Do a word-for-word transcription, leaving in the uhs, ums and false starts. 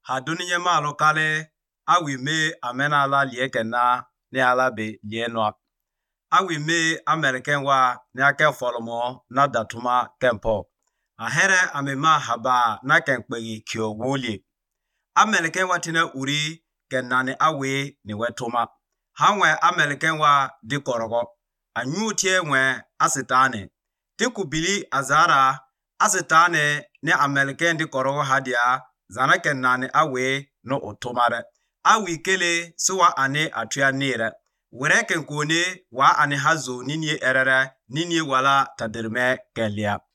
haduniye malu kale awi me amena ala liekena ni ala be lienwa awi me American wa ni ake folomo na datuma kempo ahere amema haba na kenkpegi kio woli American wa tina uri kenani awi ni wetuma hanwe American wa di korogo anyutie nwe asitane tikubili azara asitane ni American di korogo hadia zana kenani awi no otomare awi kele suwa ane atuya nire were kenkone wa ane hazo nini erere nini wala tadirme kelia